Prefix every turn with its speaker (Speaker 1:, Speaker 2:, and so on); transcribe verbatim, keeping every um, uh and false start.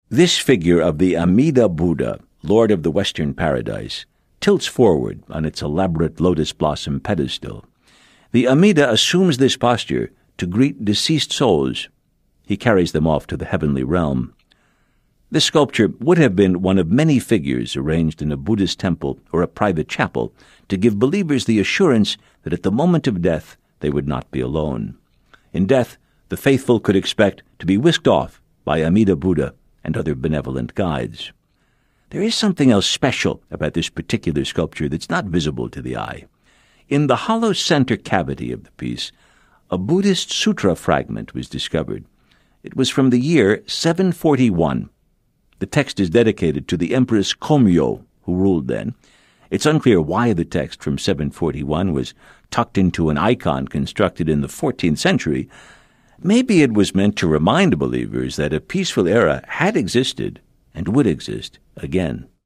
Speaker 1: This figure of the Amida Buddha, Lord of the Western Paradise, tilts forward on its elaborate lotus blossom pedestal. The Amida assumes this posture to greet deceased souls. He carries them off to the heavenly realm. This sculpture would have been one of many figures arranged in a Buddhist temple or a private chapel to give believers the assurance that at the moment of death they would not be alone. In death, the faithful could expect to be whisked off by Amida Buddha and other benevolent guides. There is something else special about this particular sculpture that's not visible to the eye. In the hollow center cavity of the piece, a Buddhist sutra fragment was discovered. It was from the year seven forty-one. The text is dedicated to the Empress Komyo, who ruled then. It's unclear why the text from seven forty-one was tucked into an icon constructed in the fourteenth century. Maybe it was meant to remind believers that a peaceful era had existed and would exist again.